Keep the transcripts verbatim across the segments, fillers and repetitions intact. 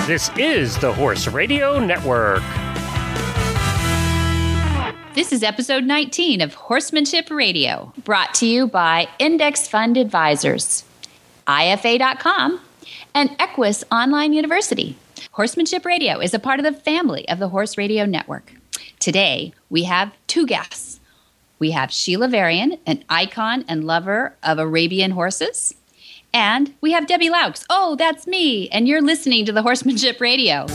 This is the Horse Radio Network. This is episode nineteen of Horsemanship Radio, brought to you by Index Fund Advisors, I F A dot com, and Equus Online University. Horsemanship Radio is a part of the family of the Horse Radio Network. Today, we have two guests. We have Sheila Varian, an icon and lover of Arabian horses. And we have Debbie Laux. Oh, that's me. And you're listening to the Horsemanship Radio.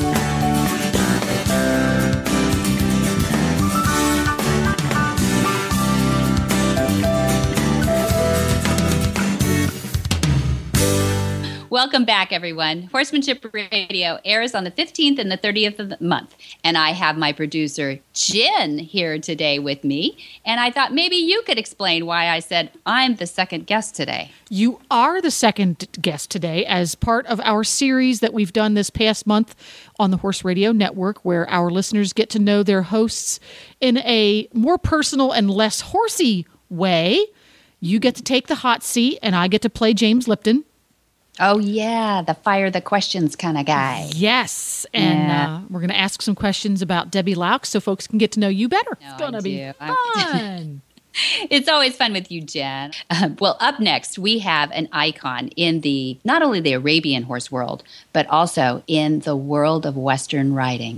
Welcome back, everyone. Horsemanship Radio airs on the fifteenth and the thirtieth of the month. And I have my producer, Jen, here today with me. And I thought maybe you could explain why I said I'm the second guest today. You are the second guest today as part of our series that we've done this past month on the Horse Radio Network, where our listeners get to know their hosts in a more personal and less horsey way. You get to take the hot seat, and I get to play James Lipton. Oh, yeah, the fire the questions kind of guy. Yes, and yeah. uh, we're going to ask some questions about Debbie Laux so folks can get to know you better. No, it's going to be fun. It's always fun with you, Jen. Uh, well, up next, we have an icon in the not only the Arabian horse world, but also in the world of Western riding.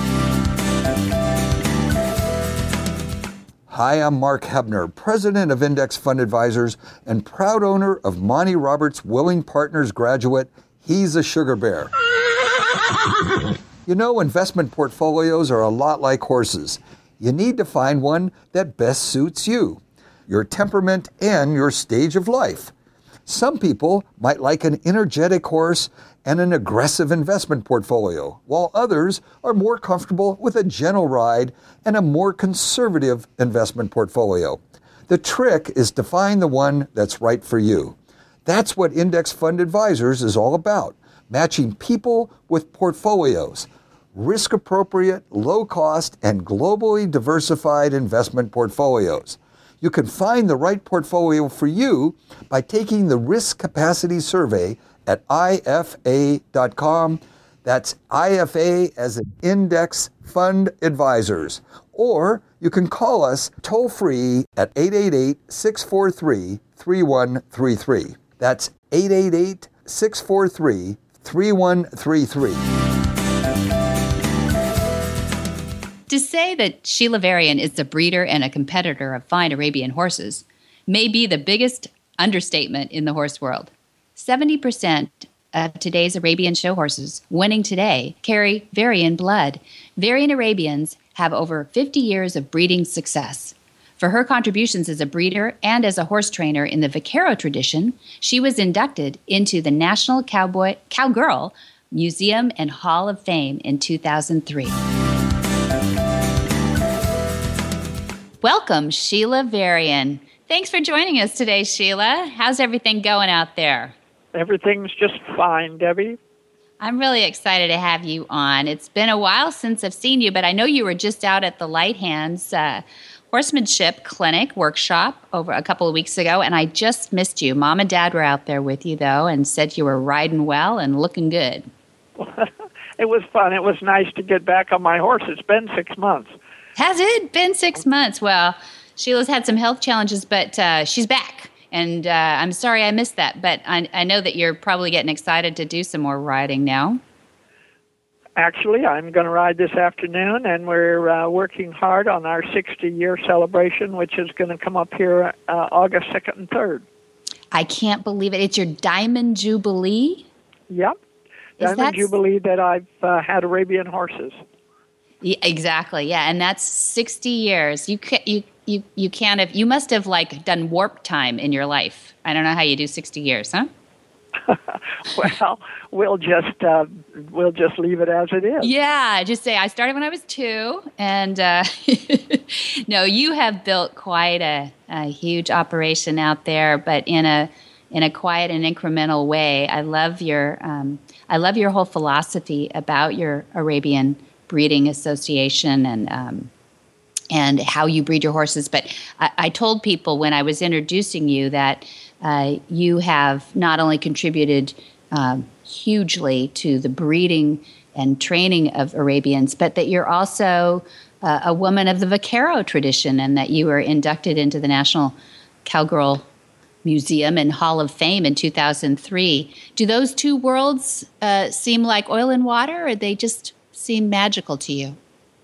Hi, I'm Mark Hebner, president of Index Fund Advisors and proud owner of Monty Roberts Willing Partners graduate, He's a Sugar Bear. You know, investment portfolios are a lot like horses. You need to find one that best suits you, your temperament, and your stage of life. Some people might like an energetic horse and an aggressive investment portfolio, while others are more comfortable with a gentle ride and a more conservative investment portfolio. The trick is to find the one that's right for you. That's what Index Fund Advisors is all about, matching people with portfolios, risk-appropriate, low-cost, and globally diversified investment portfolios. You can find the right portfolio for you by taking the Risk Capacity Survey at I F A dot com. That's I F A as in Index Fund Advisors. Or you can call us toll-free at eight eight eight, six four three, three one three three. That's eight eight eight, six four three, three one three three. To say that Sheila Varian is a breeder and a competitor of fine Arabian horses may be the biggest understatement in the horse world. seventy percent of today's Arabian show horses winning today carry Varian blood. Varian Arabians have over fifty years of breeding success. For her contributions as a breeder and as a horse trainer in the Vaquero tradition, she was inducted into the National Cowboy Cowgirl Museum and Hall of Fame in two thousand three. Welcome, Sheila Varian. Thanks for joining us today, Sheila. How's everything going out there? Everything's just fine, Debbie. I'm really excited to have you on. It's been a while since I've seen you, but I know you were just out at the Light Hands uh, Horsemanship Clinic workshop over a couple of weeks ago, and I just missed you. Mom and Dad were out there with you, though, and said you were riding well and looking good. It was fun. It was nice to get back on my horse. It's been six months. Has it been six months? Well, Sheila's had some health challenges, but uh, she's back. And uh, I'm sorry I missed that, but I, I know that you're probably getting excited to do some more riding now. Actually, I'm going to ride this afternoon, and we're uh, working hard on our sixty-year celebration, which is going to come up here uh, August second and third. I can't believe it. It's your Diamond Jubilee? Yep. Is Diamond that... Jubilee that I've uh, had Arabian horses. Yeah, exactly, yeah, and that's sixty years. You can't, you, you, you can't have, you must have, like, done warp time in your life. I don't know how you do sixty years, huh? Well, we'll just uh, we'll just leave it as it is. Yeah, just say I started when I was two, and uh, no, you have built quite a, a huge operation out there, but in a in a quiet and incremental way. I love your um, I love your whole philosophy about your Arabian Breeding Association and um, and how you breed your horses. But I, I told people when I was introducing you that uh, you have not only contributed um, hugely to the breeding and training of Arabians, but that you're also uh, a woman of the vaquero tradition, and that you were inducted into the National Cowgirl Museum and Hall of Fame in two thousand three. Do those two worlds uh, seem like oil and water, or they just seem magical to you?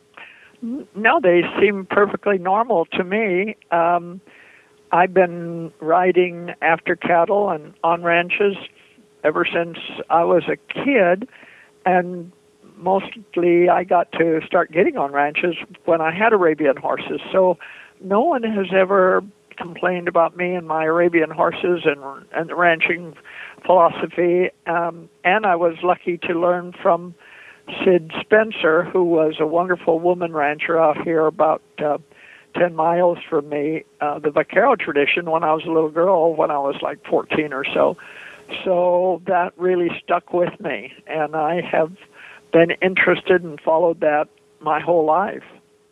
No, they seem perfectly normal to me. Um, I've been riding after cattle and on ranches ever since I was a kid, and mostly I got to start getting on ranches when I had Arabian horses. So no one has ever complained about me and my Arabian horses and and the ranching philosophy. Um, and I was lucky to learn from Sid Spencer, who was a wonderful woman rancher out here about uh, ten miles from me, uh, the vaquero tradition when I was a little girl, when I was like fourteen or so. So that really stuck with me, and I have been interested and followed that my whole life.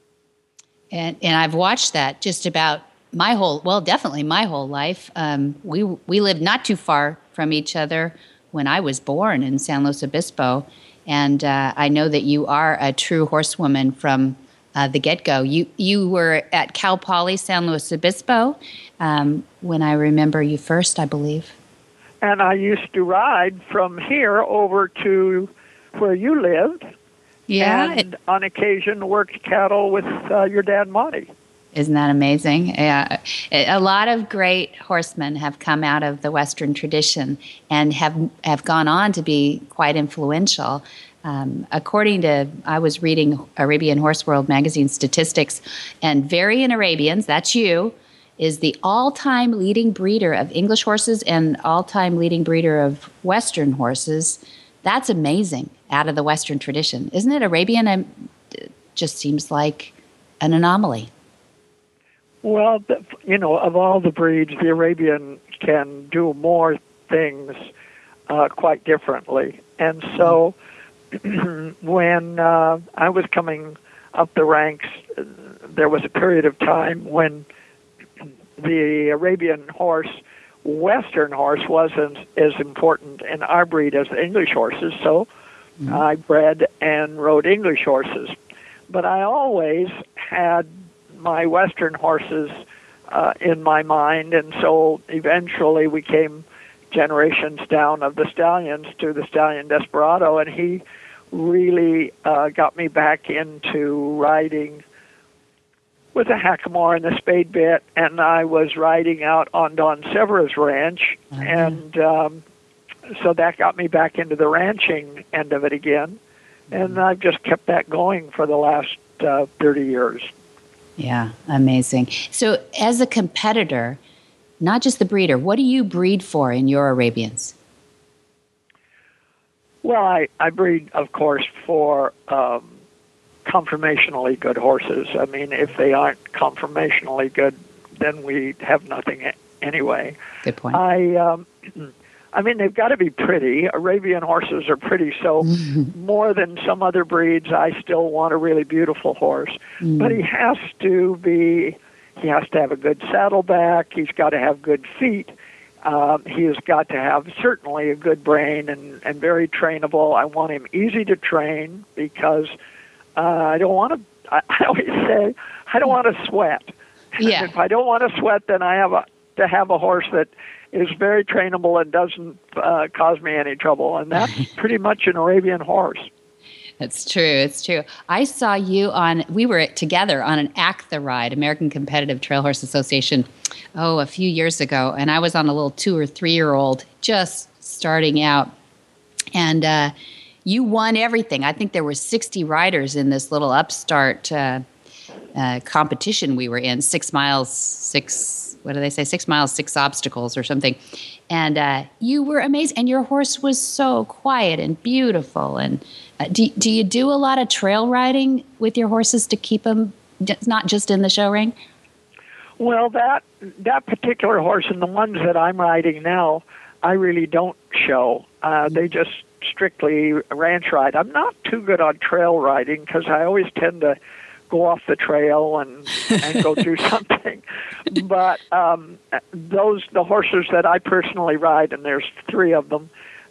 And and I've watched that just about my whole, well, definitely my whole life. Um, we we lived not too far from each other when I was born in San Luis Obispo, and uh, I know that you are a true horsewoman from uh, the get-go. You you were at Cal Poly San Luis Obispo um, when I remember you first, I believe. And I used to ride from here over to where you lived, yeah, and on occasion worked cattle with uh, your dad, Monty. Isn't that amazing? Yeah, a lot of great horsemen have come out of the Western tradition and have have gone on to be quite influential. Um, according to, I was reading Arabian Horse World magazine statistics, and Varian Arabians, that's you, is the all-time leading breeder of English horses and all-time leading breeder of Western horses. That's amazing out of the Western tradition. Isn't it? Arabian um, just seems like an anomaly. Well, you know, of all the breeds, the Arabian can do more things uh, quite differently. And so when uh, I was coming up the ranks, there was a period of time when the Arabian horse, Western horse, wasn't as important in our breed as the English horses, so mm-hmm. I bred and rode English horses. But I always had my Western horses uh, in my mind, and so eventually we came generations down of the stallions to the Stallion Desperado, and he really uh, got me back into riding with a hackamore and the spade bit, and I was riding out on Don Severa's ranch, mm-hmm. and um, so that got me back into the ranching end of it again, mm-hmm. and I've just kept that going for the last uh, thirty years. Yeah, amazing. So as a competitor, not just the breeder, what do you breed for in your Arabians? Well, I, I breed, of course, for um, conformationally good horses. I mean, if they aren't conformationally good, then we have nothing anyway. Good point. I, um, I mean, they've got to be pretty. Arabian horses are pretty, so more than some other breeds, I still want a really beautiful horse. Mm. But he has to be, he has to have a good saddleback. He's got to have good feet. Um, he has got to have certainly a good brain and, and very trainable. I want him easy to train because uh, I don't want to, I, I always say, I don't want to sweat. Yeah. And if I don't want to sweat, then I have a, to have a horse that is very trainable and doesn't uh, cause me any trouble. And that's pretty much an Arabian horse. It's true. It's true. I saw you on, we were together on an A C T H A ride, American Competitive Trail Horse Association, oh, a few years ago. And I was on a little two or three-year-old just starting out. And uh, you won everything. I think there were sixty riders in this little upstart uh, uh, competition we were in, six miles, six, what do they say, six miles, six obstacles or something. And uh, you were amazing. And your horse was so quiet and beautiful. And uh, do, do you do a lot of trail riding with your horses to keep them not just in the show ring? Well, that that particular horse and the ones that I'm riding now, I really don't show. Uh, they just strictly ranch ride. I'm not too good on trail riding because I always tend to go off the trail and, and go do something. But um, those the horses that I personally ride, and there's three of them,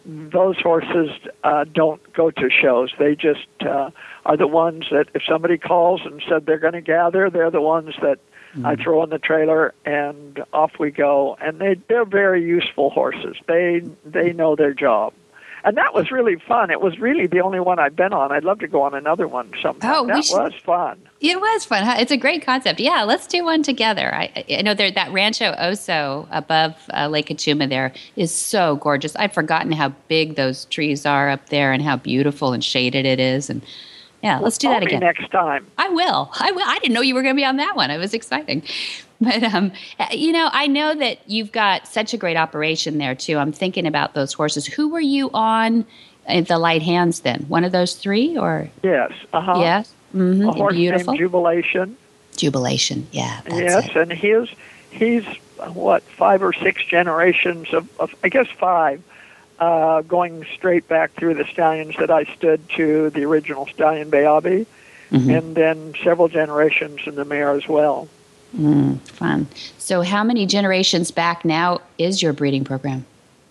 those horses uh, don't go to shows. They just uh, are the ones that if somebody calls and said they're going to gather, they're the ones that mm-hmm. I throw in the trailer and off we go. And they, they're very useful horses. They they know their job. And that was really fun. It was really the only one I've been on. I'd love to go on another one sometime. Oh, that should, was fun. It was fun. Huh? It's a great concept. Yeah, let's do one together. I, I know there, that Rancho Oso above uh, Lake Cachuma there is so gorgeous. I'd forgotten how big those trees are up there and how beautiful and shaded it is. And yeah, let's do Call that me again. next time. I will. I will. I didn't know you were going to be on that one. It was exciting. But, um, you know, I know that you've got such a great operation there, too. I'm thinking about those horses. Who were you on at the Light Hands then? One of those three? Or Yes. Uh-huh. Yes. Mm-hmm. A horse Beautiful. named Jubilation. Jubilation. Yeah, that's yes, it. and he's, he's what, five or six generations of, of I guess five, uh, going straight back through the stallions that I stood to, the original stallion Beabi, mm-hmm. and then several generations in the mare as well. Mm, fun. So how many generations back now is your breeding program?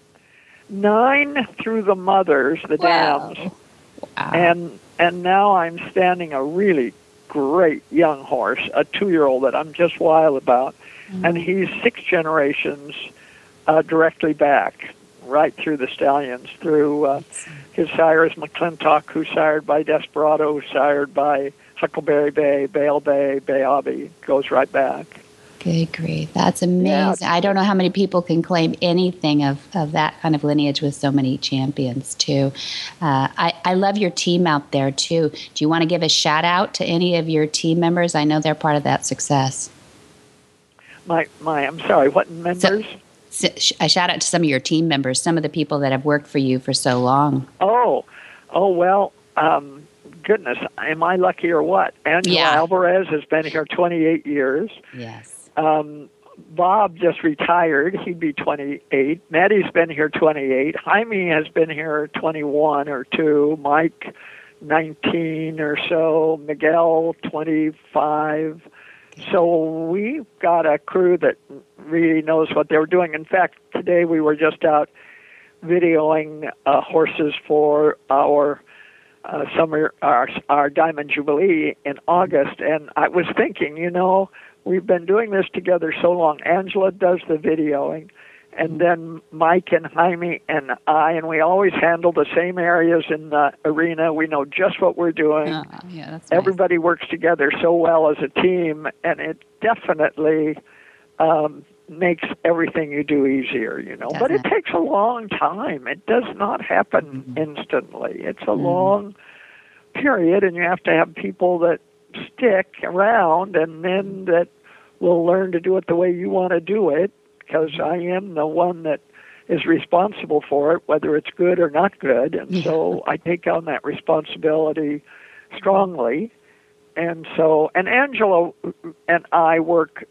Nine through the mothers, the Wow. dams. Wow. And and now I'm standing a really great young horse, a two-year-old that I'm just wild about. Mm-hmm. And he's six generations uh, directly back, right through the stallions, through uh, his sire is McClintock, who's sired by Desperado, who's sired by Huckleberry Bay, Bale Bay, Beabi, goes right back. Good grief. That's amazing. Yeah. I don't know how many people can claim anything of, of that kind of lineage with so many champions, too. Uh, I, I love your team out there, too. Do you want to give a shout-out to any of your team members? I know they're part of that success. My, my, I'm sorry, what members? So, so, a shout-out to some of your team members, some of the people that have worked for you for so long. Oh, oh well, um, goodness, am I lucky or what? Angela Yeah. Alvarez has been here twenty-eight years. Yes. Um, Bob just retired. He'd be twenty-eight. Maddie's been here twenty-eight. Jaime has been here twenty-one or two. Mike, nineteen or so. Miguel, twenty-five. So we've got a crew that really knows what they were doing. In fact, today we were just out videoing uh, horses for our uh, summer, our, our Diamond Jubilee in August. And I was thinking, you know, we've been doing this together so long. Angela does the videoing, and then Mike and Jaime and I, and we always handle the same areas in the arena. We know just what we're doing. Oh, yeah, that's nice. Everybody works together so well as a team, and it definitely um, makes everything you do easier, you know. But it takes a long time. It does not happen mm-hmm. instantly. It's a mm-hmm. long period, and you have to have people that stick around and then that will learn to do it the way you want to do it, because I am the one that is responsible for it, whether it's good or not good. And yeah. so I take on that responsibility strongly. And so, and Angela and I work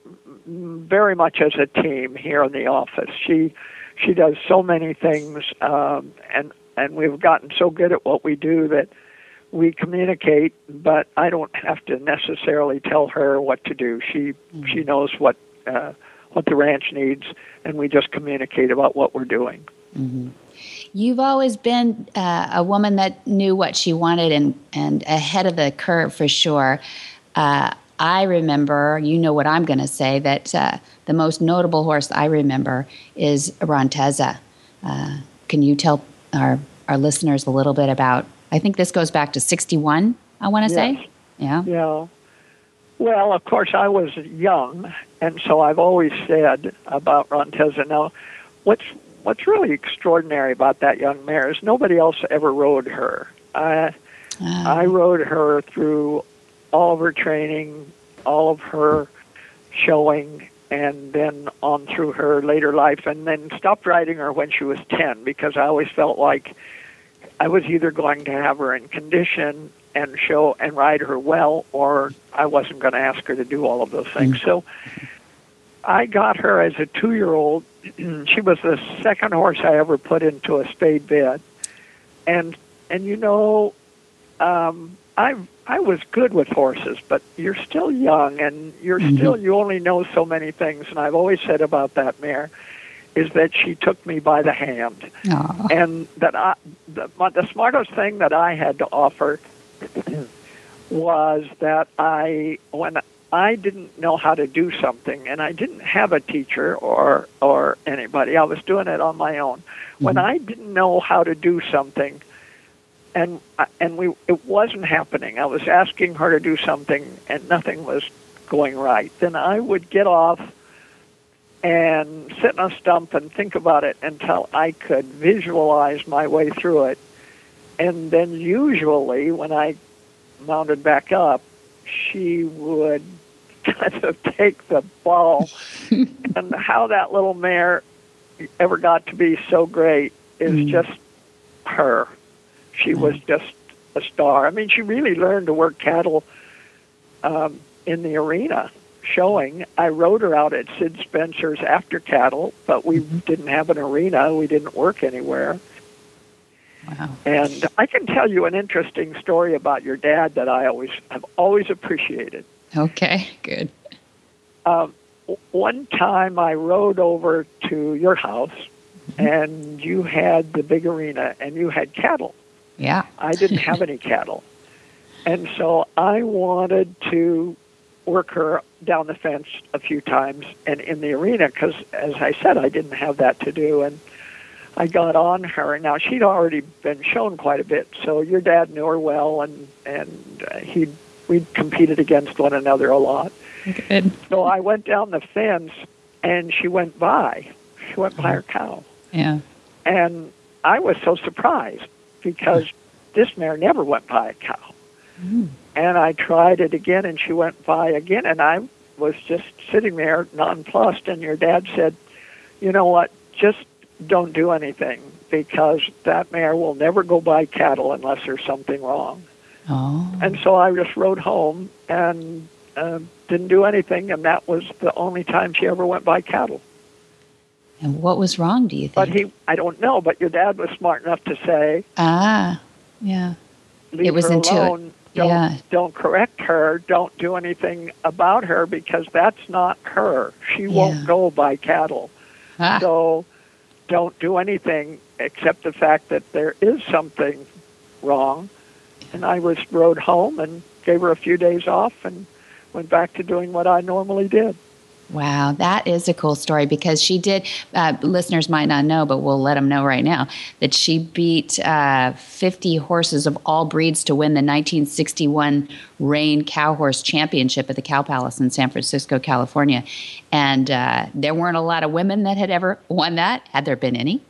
very much as a team here in the office. She she does so many things, um, and, and we've gotten so good at what we do that we communicate, but I don't have to necessarily tell her what to do. She mm-hmm. she knows what uh, what the ranch needs, and we just communicate about what we're doing. Mm-hmm. You've always been uh, a woman that knew what she wanted and, and ahead of the curve for sure. Uh, I remember, you know what I'm going to say, that uh, the most notable horse I remember is Ronteza. Uh, can you tell our, our listeners a little bit about, I think this goes back to sixty-one, I want to yes. say? Yeah. Yeah. Well, of course, I was young, and so I've always said about Ronteza. Now, what's what's really extraordinary about that young mare is nobody else ever rode her. I, uh. I rode her through all of her training, all of her showing, and then on through her later life, and then stopped riding her when she was ten, because I always felt like I was either going to have her in condition and show and ride her well, or I wasn't going to ask her to do all of those things. Mm-hmm. So I got her as a two-year-old. She was the second horse I ever put into a spade bed. And, and you know, um, I I was good with horses, but you're still young, and you're mm-hmm. still, you only know so many things. And I've always said about that mare, is that she took me by the hand. Aw. And that I, the, the smartest thing that I had to offer was that I, when I didn't know how to do something, and I didn't have a teacher or or anybody, I was doing it on my own. Mm-hmm. When I didn't know how to do something, and and we it wasn't happening, I was asking her to do something, and nothing was going right, then I would get off and sit in a stump and think about it until I could visualize my way through it. And then usually when I mounted back up, she would kind of take the ball. And how that little mare ever got to be so great is mm. just her. She mm. was just a star. I mean, she really learned to work cattle um, in the arena. Showing, I rode her out at Sid Spencer's after cattle, but we mm-hmm. didn't have an arena. We didn't work anywhere. Wow. And I can tell you an interesting story about your dad that I always have always appreciated. Okay, good. Um, one time I rode over to your house, mm-hmm. and you had the big arena, and you had cattle. Yeah. I didn't have any cattle. And so I wanted to work her down the fence a few times and in the arena because, as I said, I didn't have that to do. And I got on her. Now, she'd already been shown quite a bit, so your dad knew her well, and, and uh, he we'd competed against one another a lot. Good. So I went down the fence, and she went by. She went by her cow. Yeah. And I was so surprised because this mare never went by a cow. Mm. And I tried it again, and she went by again, and I was just sitting there nonplussed, and your dad said, you know what, just don't do anything, because that mare will never go by cattle unless there's something wrong. Oh. And so I just rode home and uh, didn't do anything, and that was the only time she ever went by cattle. And what was wrong, do you think? But he, I don't know, but your dad was smart enough to say, ah, yeah. leave it was her intuitive. alone. Don't, yeah. don't correct her. Don't do anything about her because that's not her. She Yeah. won't go by cattle. Ah. So don't do anything except the fact that there is something wrong. And I was rode home and gave her a few days off and went back to doing what I normally did. Wow, that is a cool story because she did, uh, listeners might not know, but we'll let them know right now, that she beat uh, fifty horses of all breeds to win the nineteen sixty-one Reign Cow Horse Championship at the Cow Palace in San Francisco, California. And uh, there weren't a lot of women that had ever won that. Had there been any?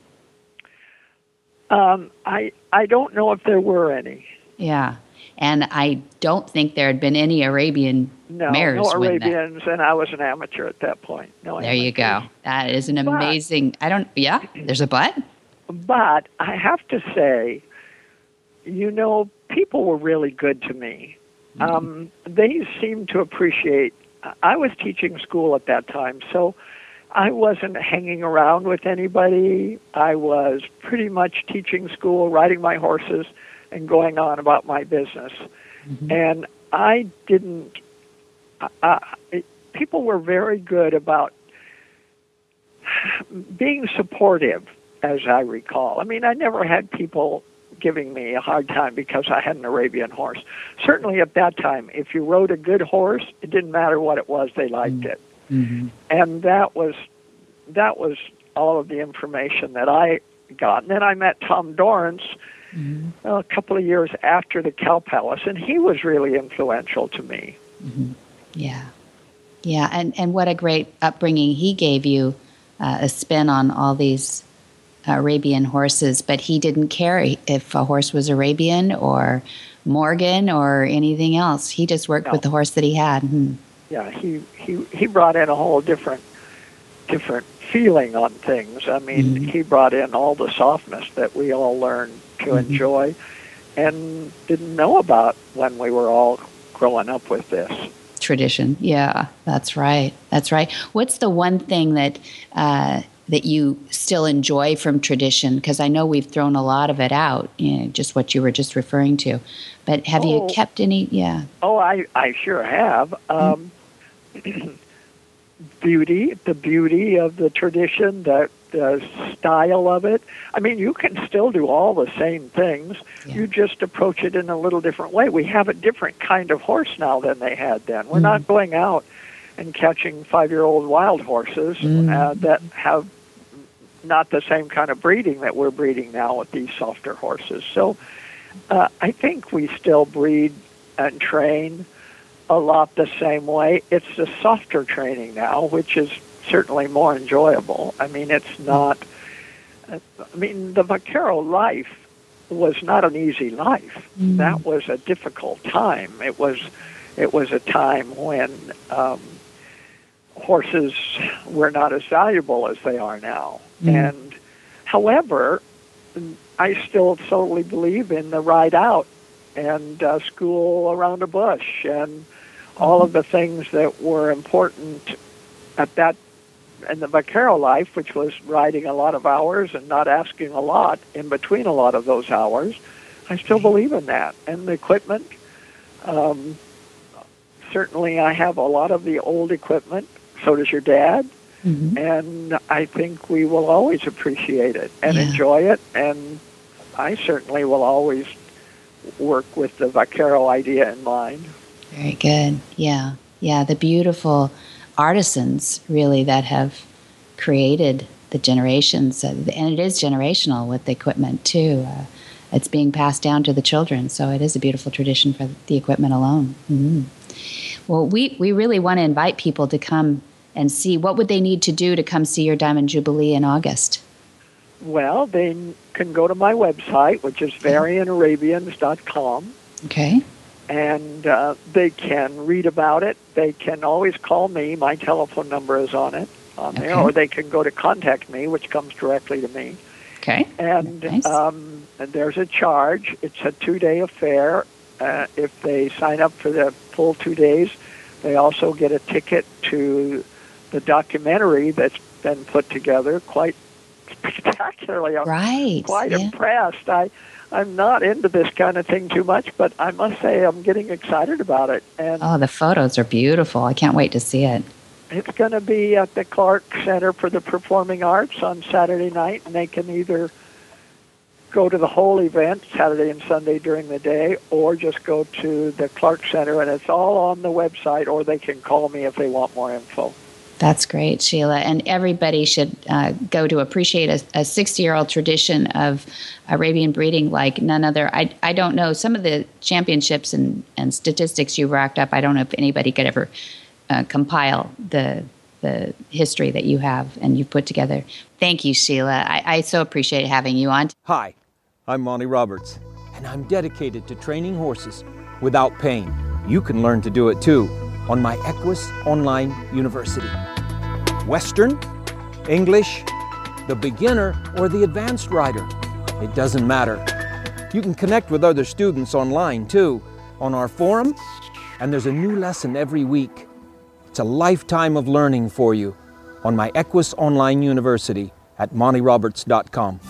Um, I I don't know if there were any. Yeah. And I don't think there had been any Arabian no, mares no win that. Arabians, and I was an amateur at that point. No, there you go. That is an but, amazing. I don't. Yeah, there's a but. But I have to say, you know, people were really good to me. Mm-hmm. Um, they seemed to appreciate. I was teaching school at that time, so I wasn't hanging around with anybody. I was pretty much teaching school, riding my horses, and going on about my business. Mm-hmm. And I didn't, uh, it, people were very good about being supportive, as I recall. I mean, I never had people giving me a hard time because I had an Arabian horse. Certainly at that time, if you rode a good horse, it didn't matter what it was, they liked mm-hmm. it. Mm-hmm. And that was, that was all of the information that I got. And then I met Tom Dorrance, Mm-hmm. a couple of years after the Cow Palace, and he was really influential to me. Mm-hmm. Yeah. Yeah, and, and what a great upbringing he gave you, uh, a spin on all these Arabian horses, but he didn't care if a horse was Arabian or Morgan or anything else. He just worked no. with the horse that he had. Mm-hmm. Yeah, he, he, he brought in a whole different different feeling on things. I mean, mm-hmm. he brought in all the softness that we all learned to mm-hmm. enjoy and didn't know about when we were all growing up with this. Tradition. Yeah, that's right. That's right. What's the one thing that uh, that you still enjoy from tradition? Because I know we've thrown a lot of it out, you know, just what you were just referring to. But have oh, you kept any? Yeah. Oh, I, I sure have. Um, mm-hmm. beauty, the beauty of the tradition, the, the style of it. I mean, you can still do all the same things. Yeah. You just approach it in a little different way. We have a different kind of horse now than they had then. We're mm. not going out and catching five-year-old wild horses mm. uh, that have not the same kind of breeding that we're breeding now with these softer horses. So uh, I think we still breed and train a lot the same way. It's the softer training now, which is certainly more enjoyable. I mean, it's not, I mean, the vaquero life was not an easy life. Mm. That was a difficult time. It was, it was a time when um, horses were not as valuable as they are now. Mm. And however, I still totally believe in the ride out and uh, school around a bush and all of the things that were important at that in the vaquero life, which was riding a lot of hours and not asking a lot in between a lot of those hours. I still believe in that. And the equipment, um, certainly I have a lot of the old equipment. So does your dad. Mm-hmm. And I think we will always appreciate it and yeah. enjoy it. And I certainly will always work with the vaquero idea in mind. Very good. Yeah. Yeah. The beautiful artisans, really, that have created the generations. Uh, and it is generational with the equipment, too. Uh, it's being passed down to the children. So it is a beautiful tradition for the equipment alone. Mm-hmm. Well, we, we really want to invite people to come and see. What would they need to do to come see your Diamond Jubilee in August? Well, they can go to my website, which is varian arabians dot com. Okay. And uh, they can read about it. They can always call me. My telephone number is on it, on okay. there. Or they can go to contact me, which comes directly to me. Okay. And nice. um, there's a charge. It's a two-day affair. Uh, if they sign up for the full two days, they also get a ticket to the documentary that's been put together quite spectacularly. I'm right. quite yeah. impressed. I, I'm not into this kind of thing too much, but I must say I'm getting excited about it. And oh, the photos are beautiful. I can't wait to see it. It's going to be at the Clark Center for the Performing Arts on Saturday night, and they can either go to the whole event Saturday and Sunday during the day, or just go to the Clark Center, and it's all on the website, or they can call me if they want more info. That's great, Sheila. And everybody should uh, go to appreciate a sixty-year-old tradition of Arabian breeding like none other. I, I don't know. Some of the championships and, and statistics you racked up, I don't know if anybody could ever uh, compile the the history that you have and you've put together. Thank you, Sheila. I, I so appreciate having you on. Hi, I'm Monty Roberts, and I'm dedicated to training horses without pain. You can learn to do it too on my Equus Online University. Western, English, the beginner, or the advanced rider. It doesn't matter. You can connect with other students online too, on our forum, and there's a new lesson every week. It's a lifetime of learning for you on my Equus Online University at monty roberts dot com.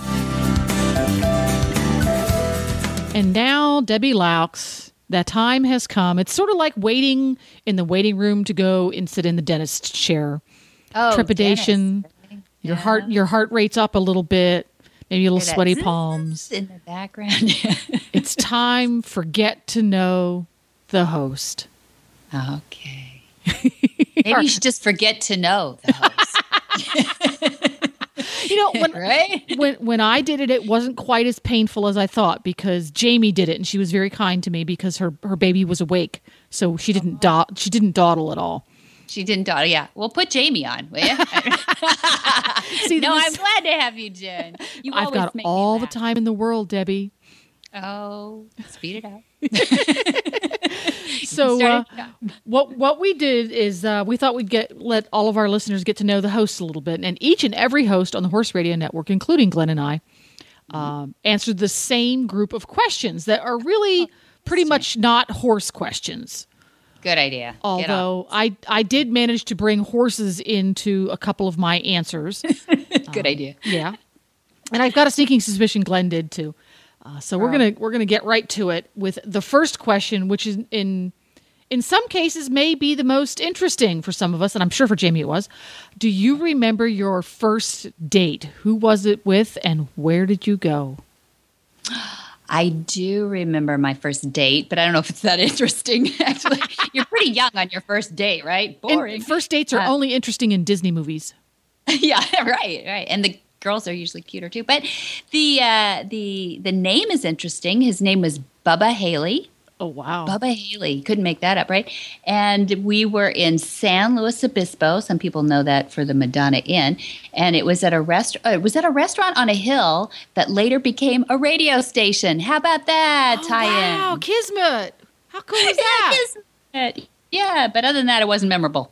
And now, Debbie Loucks, that time has come. It's sort of like waiting in the waiting room to go and sit in the dentist's chair. Oh, trepidation. Dennis. Your Yeah. heart, your heart rate's up a little bit. Maybe a little Hear that sweaty zzz palms. in the background. It's time for Get to Know the Host. Okay. Maybe you should just forget to know the host. You know, when, right? when when I did it, it wasn't quite as painful as I thought because Jamie did it, and she was very kind to me because her, her baby was awake, so she didn't Oh. do, she didn't dawdle at all. She didn't daughter. Yeah. Well, put Jamie on, will you? See, no, this- I'm glad to have you, Jen. You I've always got make me all the laugh. time in the world, Debbie. Oh, speed it up. So uh, Start it- what what we did is uh, we thought we'd get let all of our listeners get to know the hosts a little bit, and each and every host on the Horse Radio Network, including Glenn and I, um, answered the same group of questions that are really pretty much not horse questions. Good idea. Get Although I I did manage to bring horses into a couple of my answers. on. Good idea. Yeah, and I've got a sneaking suspicion Glenn did too. Uh, so we're Oh. gonna we're gonna get right to it with the first question, which is in in some cases may be the most interesting for some of us, and I'm sure for Jamie it was. Do you remember your first date? Who was it with, and where did you go? I do remember my first date, but I don't know if it's that interesting. Actually, you're pretty young on your first date, right? Boring. And first dates are uh, only interesting in Disney movies. Yeah, right, right. And the girls are usually cuter too. But the uh, the the name is interesting. His name was Bubba Haley. Oh, wow. Bubba Haley. Couldn't make that up, right? And we were in San Luis Obispo. Some people know that for the Madonna Inn. And it was at a rest- uh, it was at a restaurant on a hill that later became a radio station. How about that, oh, tie-in? Wow, Kismet. How cool is that? Kismet. Yeah, but other than that, it wasn't memorable.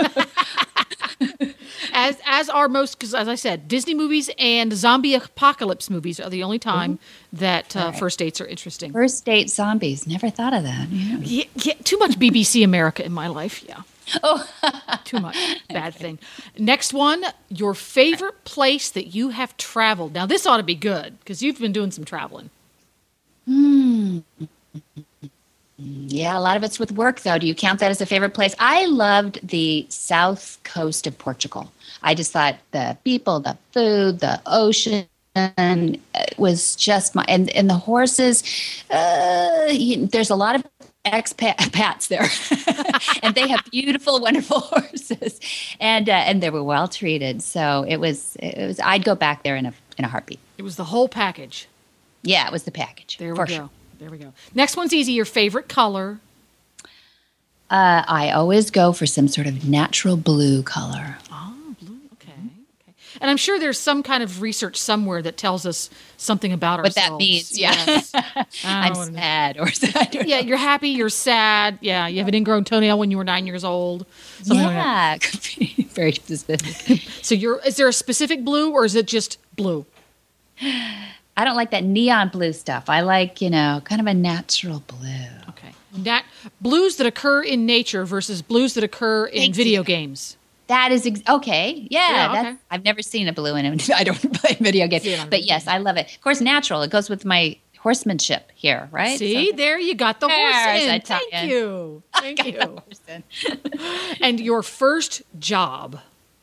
As as are most, because as I said, Disney movies and zombie apocalypse movies are the only time mm-hmm. that uh, right. first dates are interesting. First date zombies. Never thought of that. Yeah. Yeah, yeah, too much B B C America in my life. Yeah. Oh, too much. Bad okay. thing. Next one, your favorite place that you have traveled. Now, this ought to be good because you've been doing some traveling. Hmm. Yeah, a lot of it's with work, though. Do you count that as a favorite place? I loved the south coast of Portugal. I just thought the people, the food, the ocean was just my, and, and the horses, uh, you, there's a lot of expats there. And they have beautiful, wonderful horses. And uh, and they were well treated. So it was, it was, I'd go back there in a, in a heartbeat. It was the whole package. Yeah, it was the package. There we go. Sure. There we go. Next one's easy. Your favorite color? Uh, I always go for some sort of natural blue color. Oh, blue. Okay. Okay. And I'm sure there's some kind of research somewhere that tells us something about what ourselves. What that means, yeah. Yes. I'm sad or sad. Yeah, you're happy, you're sad. Yeah, you have an ingrown toenail when you were nine years old. Yeah, like could be very specific. So you're, is there a specific blue or is it just blue? I don't like that neon blue stuff. I like, you know, kind of a natural blue. Okay. Nat- blues that occur in nature versus blues that occur in Thank video you. games. That is, ex- okay. Yeah. Yeah, that's, okay. I've never seen a blue in it. I don't play video games. Yeah, but yes, I love it. Of course, natural. It goes with my horsemanship here, right? See, so, there you got the There's horse in. I Thank in. you. Thank I you. got the horse in. And your first job?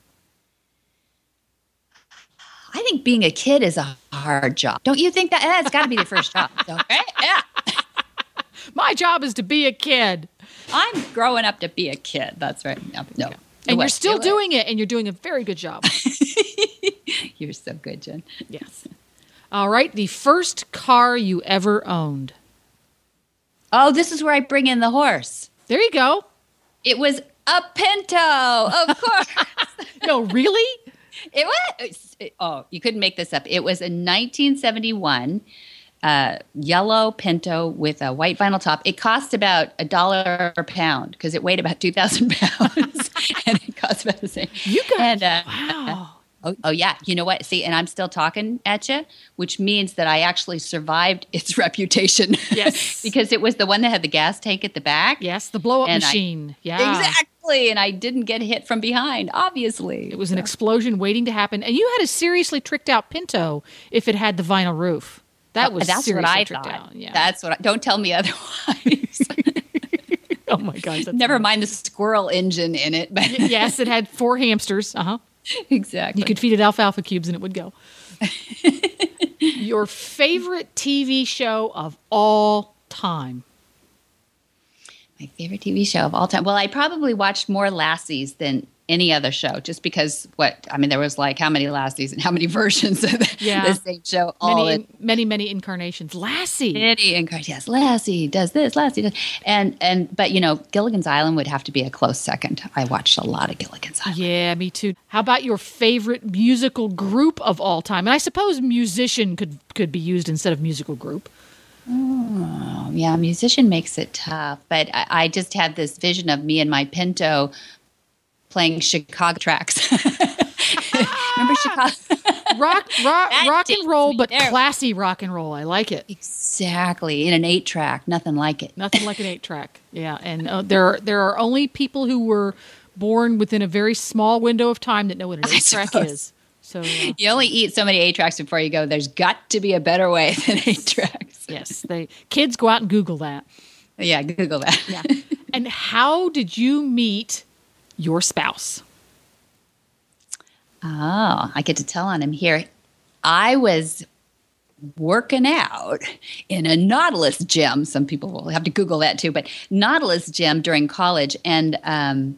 I think being a kid is a hard job. Don't you think that? That's got to be the first job. So, right? Yeah. My job is to be a kid. I'm growing up to be a kid. That's right. No. no. Okay. And you're still doing it, and you're doing a very good job. You're so good, Jen. Yes. All right. The first car you ever owned. Oh, this is where I bring in the horse. There you go. It was a Pinto, of course. No, really? It was. It, oh, you couldn't make this up. It was a nineteen seventy-one uh, yellow Pinto with a white vinyl top. It cost about a dollar a pound because it weighed about two thousand pounds, and it cost about the same. You got and, uh, wow. Oh, oh, yeah. You know what? See, and I'm still talking at you, which means that I actually survived its reputation. Yes. Because it was the one that had the gas tank at the back. Yes, the blow-up and machine. I, yeah. Exactly. And I didn't get hit from behind, obviously. It was an explosion waiting to happen. And you had a seriously tricked out Pinto if it had the vinyl roof. That was That's seriously what I tricked thought. out. Yeah. That's what I, don't tell me otherwise. Oh, my gosh. Never funny. mind the squirrel engine in it. But yes, it had four hamsters. Uh-huh. Exactly. You could feed it alfalfa cubes and it would go. Your favorite T V show of all time? My favorite T V show of all time. Well, I probably watched more Lassies than any other show, just because what I mean, there was like how many Lassies and how many versions of the, yeah. the same show. All many, in, many, many incarnations. Lassie, many incarnations. Yes, Lassie does this. Lassie does, and and but you know, Gilligan's Island would have to be a close second. I watched a lot of Gilligan's Island. Yeah, me too. How about your favorite musical group of all time? And I suppose musician could could be used instead of musical group. Oh, yeah, musician makes it tough, but I, I just had this vision of me and my Pinto playing Chicago tracks. Remember Chicago? rock, rock, rock and roll, but there. classy rock and roll. I like it. Exactly, in an eight track, nothing like it. Nothing like an eight track. Yeah, and uh, there are, there are only people who were born within a very small window of time that know what an eight track is. So uh, you only eat so many eight tracks before you go. There's got to be a better way than eight tracks. Yes, they kids go out and Google that. Yeah, Google that. Yeah. And how did you meet your spouse? Oh, I get to tell on him here. I was working out in a Nautilus gym. Some people will have to Google that too, but Nautilus gym during college. And um,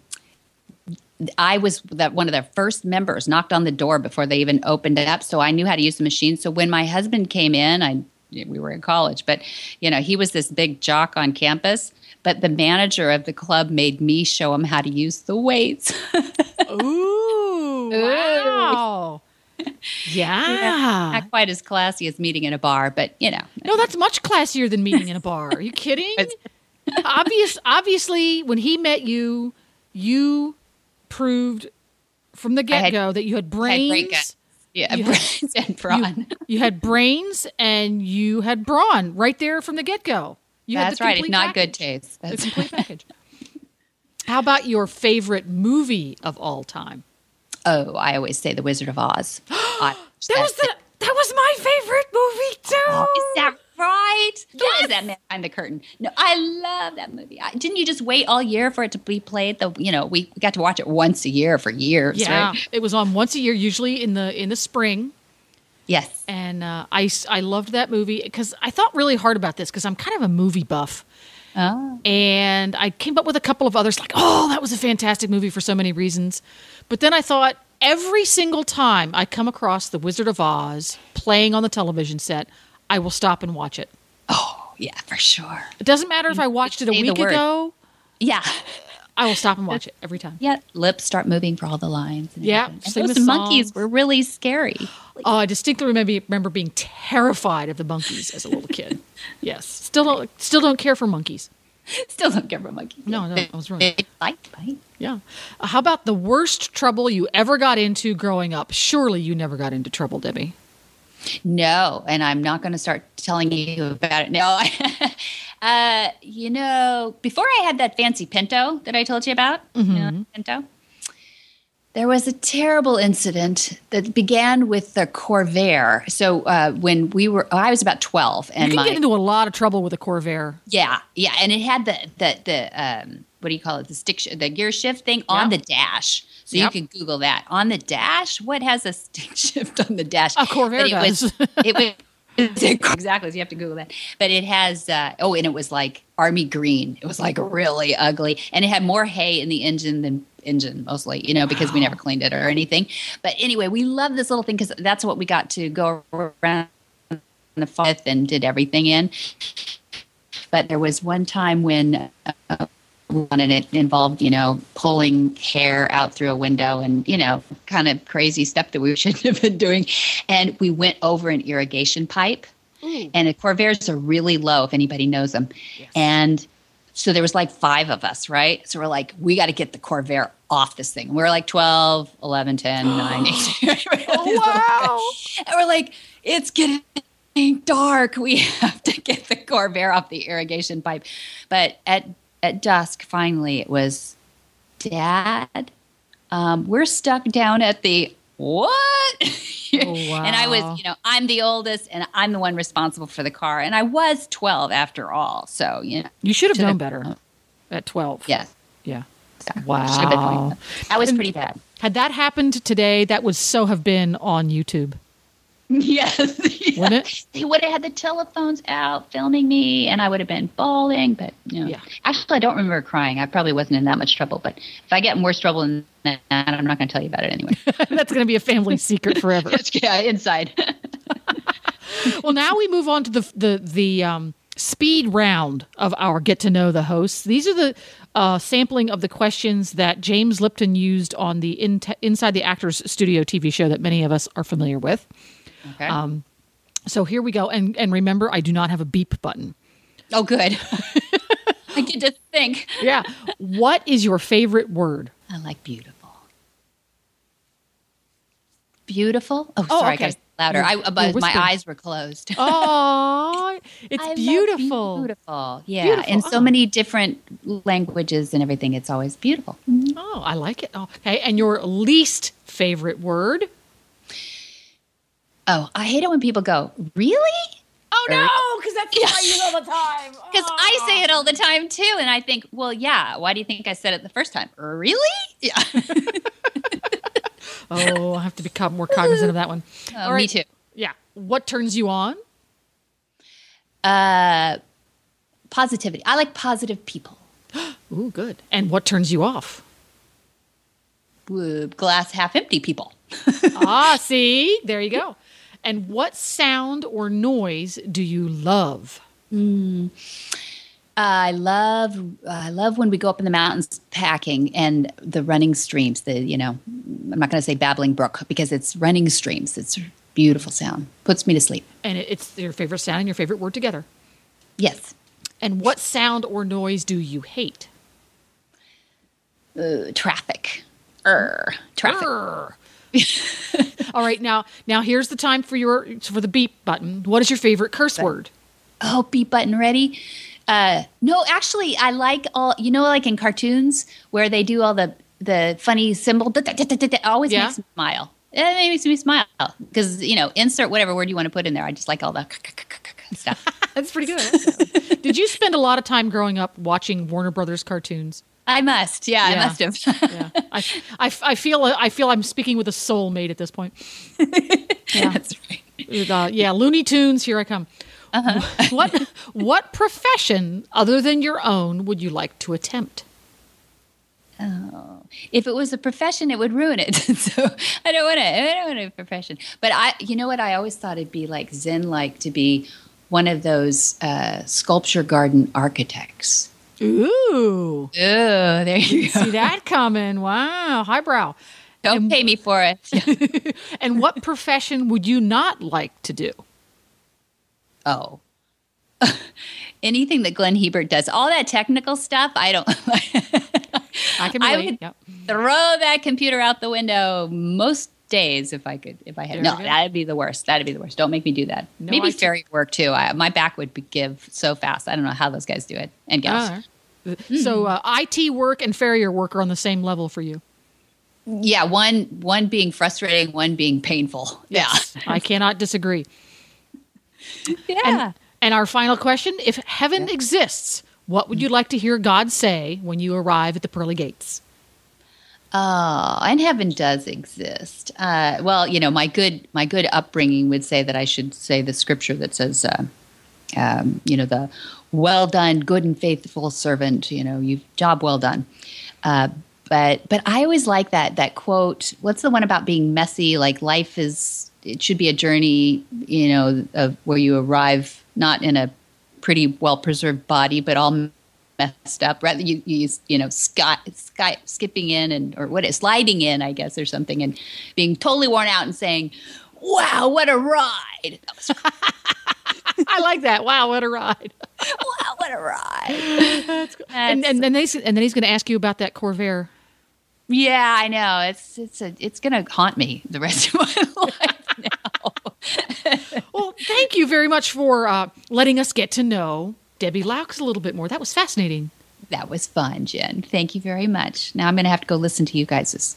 I was that one of their first members, knocked on the door before they even opened it up. So I knew how to use the machine. So when my husband came in, I we were in college, but you know, he was this big jock on campus. But the manager of the club made me show him how to use the weights. Ooh, wow. Yeah. yeah. Not quite as classy as meeting in a bar, but you know. No, that's much classier than meeting in a bar. Are you kidding? Obvious, obviously, when he met you, you proved from the get-go had, that you had brains. Had yeah, you brains had, and brawn. You, you had brains and you had brawn right there from the get-go. You That's had the right. If not package. Good taste. That's the complete package. How about your favorite movie of all time? Oh, I always say The Wizard of Oz. that was the that was my favorite movie too. Oh, is that right? Yes. Who is that man behind the curtain? No, I love that movie. I, didn't you just wait all year for it to be played? The you know we got to watch it once a year for years. Yeah, right? It was on once a year, usually in the in the spring. Yes, and uh, I I loved that movie because I thought really hard about this because I'm kind of a movie buff. Oh. And I came up with a couple of others like, oh, that was a fantastic movie for so many reasons. But then I thought every single time I come across The Wizard of Oz playing on the television set, I will stop and watch it. Oh, yeah, for sure. It doesn't matter if I watched it a week ago. Yeah. I will stop and watch it every time. Yeah, lips start moving for all the lines. And yeah, and those monkeys were really scary. Oh, I distinctly remember remember being terrified of the monkeys as a little kid. Yes, still don't still don't care for monkeys. Still don't care for monkeys. No, no, I was wrong. Bite, bite. Yeah. Uh, how about the worst trouble you ever got into growing up? Surely you never got into trouble, Debbie. No, and I'm not going to start telling you about it. No, uh, you know, before I had that fancy Pinto that I told you about, mm-hmm. you know, Pinto, there was a terrible incident that began with the Corvair. So uh, when we were, I was about twelve, and you can my, get into a lot of trouble with a Corvair. Yeah, yeah, and it had the the the um, what do you call it? The stick, sh- the gear shift thing on yep. the dash. So yep. you can Google that on the dash. What has a stick shift on the dash? A Corvair it does. Was, it was exactly. So you have to Google that. But it has. Uh, oh, and it was like army green. It was like really ugly, and it had more hay in the engine than engine mostly. You know, because wow. we never cleaned it or anything. But anyway, we love this little thing because that's what we got to go around the fifth and did everything in. But there was one time when. Uh, and it involved, you know, pulling hair out through a window and, you know, kind of crazy stuff that we shouldn't have been doing. And we went over an irrigation pipe. Ooh. And the Corvairs are really low, if anybody knows them. Yes. And so there was like five of us, right? So we're like, we got to get the Corvair off this thing. We're like twelve, eleven, ten, nine, eight. Oh, wow. And we're like, it's getting dark. We have to get the Corvair off the irrigation pipe. But at At dusk, finally, it was, Dad, um, we're stuck down at the what? Oh, wow. And I was, you know, I'm the oldest, and I'm the one responsible for the car. And I was twelve after all. So, you know. You should have known better at twelve. Yes. Yeah. Exactly. Wow. That was pretty bad. Had that happened today, that would so have been on YouTube. Yes. Yeah. Wouldn't it? They would have had the telephones out filming me, and I would have been bawling. But, you know, yeah. Actually, I don't remember crying. I probably wasn't in that much trouble. But if I get in worse trouble than that, I'm not going to tell you about it anyway. That's going to be a family secret forever. Yeah, inside. Well, now we move on to the the the um, speed round of our Get to Know the Hosts. These are the uh, sampling of the questions that James Lipton used on the in- Inside the Actors Studio T V show that many of us are familiar with. Okay. Um, so here we go. And and remember, I do not have a beep button. Oh, good. I get to think. Yeah. What is your favorite word? I like beautiful. Beautiful? Oh, Oh, sorry. okay. I got to louder. You're- I, you're but my whispering. eyes were closed. Oh, it's I love beautiful. beautiful. Yeah. Beautiful. In so Oh. many different languages and everything, it's always beautiful. Oh, I like it. Oh, okay. And your least favorite word? Oh, I hate it when people go, really? Oh, Oh, no, because that's what I use all the time. Because oh. I say it all the time, too. And I think, well, yeah, why do you think I said it the first time? Really? Yeah. Oh, I have to become more cognizant of that one. Oh, all right. Me too. Yeah. What turns you on? Uh, positivity. I like positive people. Ooh, good. And what turns you off? Ooh, glass half empty people. Ah, see? There you go. And what sound or noise do you love? Mm. I love I love when we go up in the mountains packing and the running streams. The you know, I'm not going to say babbling brook because it's running streams. It's a beautiful sound. Puts me to sleep. And it's your favorite sound and your favorite word together. Yes. And what sound or noise do you hate? Uh, traffic. Err, traffic. Err. All right, now now here's the time for your for the beep button. What is your favorite curse word? Oh, beep button ready. Uh, no, actually, I like all, you know, like in cartoons where they do all the, the funny symbol, it always Yeah. makes me smile. It makes me smile because, you know, insert whatever word you want to put in there. I just like all the stuff. That's pretty good. I like that one. Did you spend a lot of time growing up watching Warner Brothers cartoons? I must. Yeah, Yeah. I must have. Yeah, I, I, I feel I feel I'm speaking with a soulmate at this point. Yeah, That's right. uh, yeah. Looney Tunes, here I come. Uh-huh. What what profession other than your own would you like to attempt? Oh, if it was a profession, it would ruin it. So I don't want to. I don't want a profession. But I, you know what? I always thought it'd be like Zen-like to be one of those uh, sculpture garden architects. Ooh, Oh, there you go. see that coming? Wow, highbrow. Don't pay me for it. And what profession would you not like to do? Oh. Anything that Glenn Hebert does, all that technical stuff, I don't I can I relate. would Yep. throw that computer out the window most days if I could, if I had. There No, you go. that'd be the worst. That'd be the worst. Don't make me do that. No, Maybe I t- ferry work too. I, my back would be, give so fast. I don't know how those guys do it. And gals. All right. So uh, I T work and farrier work are on the same level for you. Yeah, one one being frustrating, one being painful. Yes, I cannot disagree. Yeah. And, and our final question, if heaven exists, what would you like to hear God say when you arrive at the pearly gates? Oh, and heaven does exist. Uh, well, you know, my good my good upbringing would say that I should say the scripture that says, uh, um, you know, the well done, good and faithful servant. You know, you job well done. Uh, but but I always like that that quote. What's the one about being messy? Like life is, it should be a journey. You know, of where you arrive not in a pretty well preserved body, but all messed up. Rather, you you you know, sky, sky, skipping in and or what is sliding in, I guess, or something, and being totally worn out and saying, "Wow, what a ride!" That was I like that. Wow, what a ride! wow, what a ride! That's cool. And, That's- and then they, and then he's going to ask you about that Corvair. Yeah, I know. It's it's a it's gonna haunt me the rest of my life now. Well, thank you very much for uh, letting us get to know Debbie Laux a little bit more. That was fascinating. That was fun, Jen. Thank you very much. Now I'm gonna have to go listen to you guys'.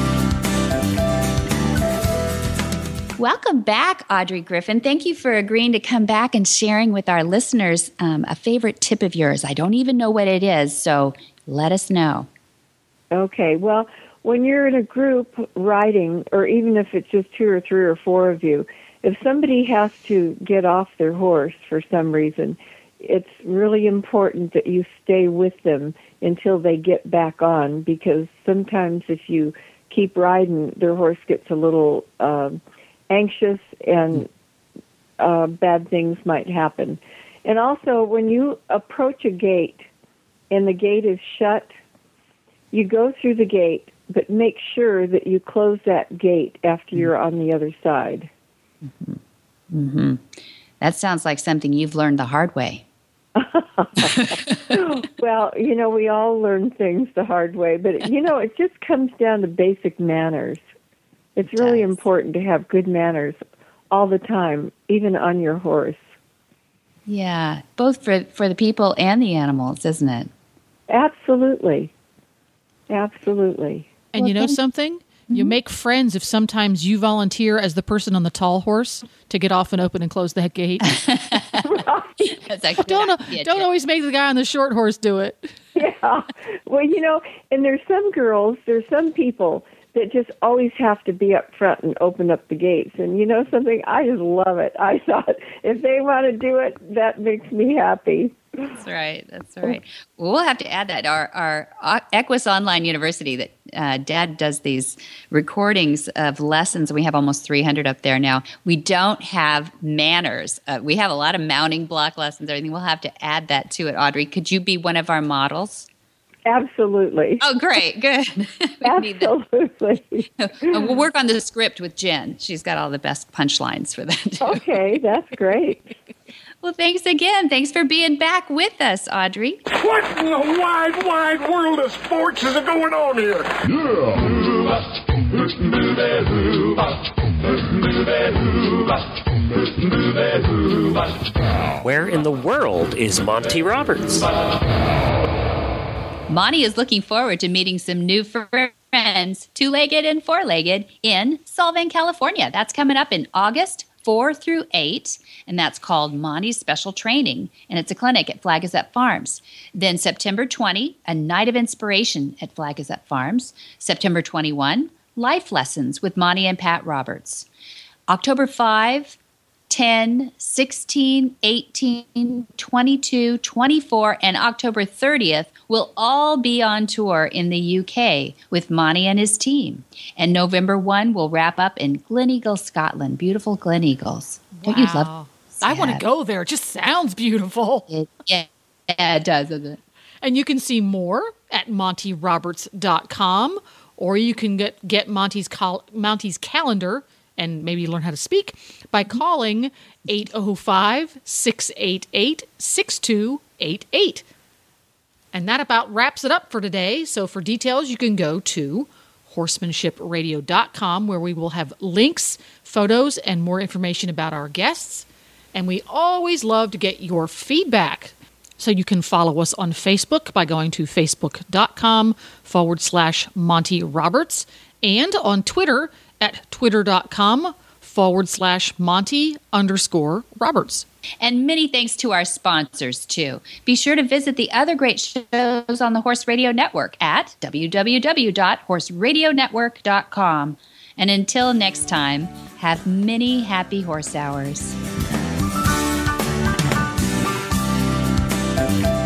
Welcome back, Audrey Griffin. Thank you for agreeing to come back and sharing with our listeners um, a favorite tip of yours. I don't even know what it is, so let us know. Okay, well, when you're in a group riding, or even if it's just two or three or four of you, if somebody has to get off their horse for some reason, it's really important that you stay with them until they get back on, because sometimes if you keep riding, their horse gets a little um, anxious and uh, bad things might happen. And also, when you approach a gate and the gate is shut, you go through the gate, but make sure that you close that gate after you're on the other side. Mm-hmm. Mm-hmm. That sounds like something you've learned the hard way. Well, you know, we all learn things the hard way, but, you know, it just comes down to basic manners. It's It really does. important to have good manners all the time, even on your horse. Yeah, both for, for the people and the animals, isn't it? Absolutely. Absolutely. And Well, you know thank- something? You make friends if sometimes you volunteer as the person on the tall horse to get off and open and close that gate. That's actually Don't, idea, don't too. always make the guy on the short horse do it. Yeah. Well, you know, and there's some girls, there's some people that just always have to be up front and open up the gates. And you know something? I just love it. I thought if they want to do it, that makes me happy. That's right. That's right. Well, we'll have to add that. Our, our Equus Online University, that uh, Dad does these recordings of lessons. We have almost three hundred up there now. We don't have manners. Uh, we have a lot of mounting block lessons, everything. We'll have to add that to it, Audrey. Could you be one of our models? Absolutely. Oh, great. Good. We need that. Absolutely. We'll work on the script with Jen. She's got all the best punchlines for that, too. Okay, that's great. Well, thanks again. Thanks for being back with us, Audrey. What in the wide, wide world of sports is going on here? Where in the world is Monty Roberts? Monty is looking forward to meeting some new friends, two-legged and four-legged, in Solvang, California. That's coming up in August four through eight, and that's called Monty's Special Training, and it's a clinic at Flag Gazette Farms. Then September twentieth, a night of inspiration at Flag Gazette Farms. September twenty-first, life lessons with Monty and Pat Roberts. October fifth, ten, sixteen, eighteen, twenty-two, twenty-four, and October thirtieth will all be on tour in the U K with Monty and his team. And November first will wrap up in Gleneagles, Scotland. Beautiful Gleneagles. Don't you love it? I want to go there. It just sounds beautiful. It, yeah, yeah, it does, doesn't it? And you can see more at monty roberts dot com, or you can get, get Monty's, cal- Monty's calendar and maybe learn how to speak by calling eight oh five, six eight eight, six two eight eight. And that about wraps it up for today. So for details, you can go to horsemanship radio dot com, where we will have links, photos, and more information about our guests. And we always love to get your feedback. So you can follow us on Facebook by going to facebook.com forward slash Monty Roberts, and on Twitter at twitter.com forward slash Monty underscore Roberts. And many thanks to our sponsors, too. Be sure to visit the other great shows on the Horse Radio Network at w w w dot horse radio network dot com. And until next time, have many happy horse hours.